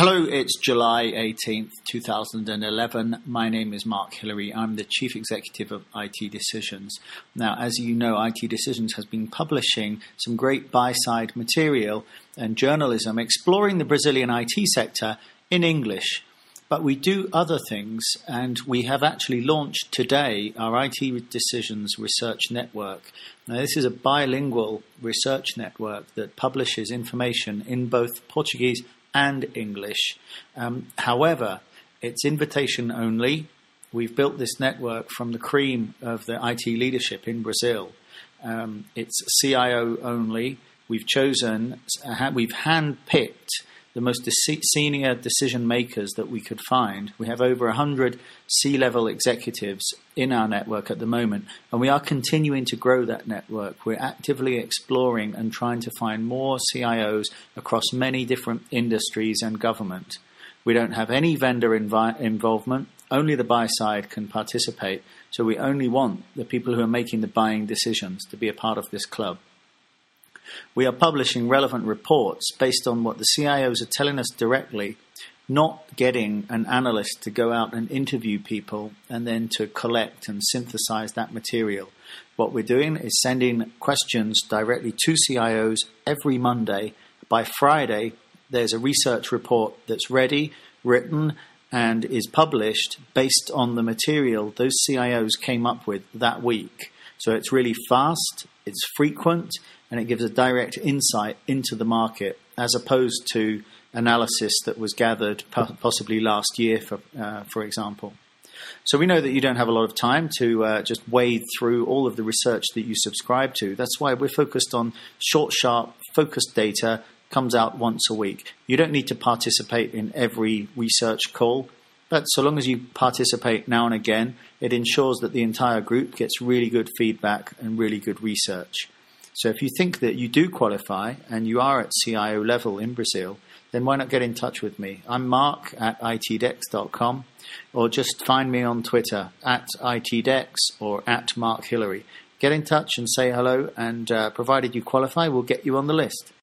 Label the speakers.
Speaker 1: Hello, it's July 18th, 2011. My name is Mark Hillary. I'm the Chief Executive of IT Decisions. Now, as you know, IT Decisions has been publishing some great buy-side material and journalism exploring the Brazilian IT sector in English. But we do other things, and we have actually launched today our IT Decisions Research Network. Now, this is a bilingual research network that publishes information in both Portuguese and English. However, it's invitation only. We've built this network from the cream of the IT leadership in Brazil. It's CIO only. We've handpicked the most senior decision makers that we could find. We have over 100 C-level executives in our network at the moment, and we are continuing to grow that network. We're actively exploring and trying to find more CIOs across many different industries and government. We don't have any vendor involvement. Only the buy side can participate, so we only want the people who are making the buying decisions to be a part of this club. We are publishing relevant reports based on what the CIOs are telling us directly, not getting an analyst to go out and interview people and then to collect and synthesize that material. What we're doing is sending questions directly to CIOs every Monday. By Friday, there's a research report that's ready, written, and is published based on the material those CIOs came up with that week. So it's really fast, it's frequent, and it gives a direct insight into the market as opposed to analysis that was gathered possibly last year, for example. So we know that you don't have a lot of time to just wade through all of the research that you subscribe to. That's why we're focused on short, sharp, focused data, comes out once a week. You don't need to participate in every research call, but so long as you participate now and again, it ensures that the entire group gets really good feedback and really good research. So if you think that you do qualify and you are at CIO level in Brazil, then why not get in touch with me? I'm Mark at itdex.com, or just find me on Twitter at itdex or at Mark Hillary. Get in touch and say hello, and provided you qualify, we'll get you on the list.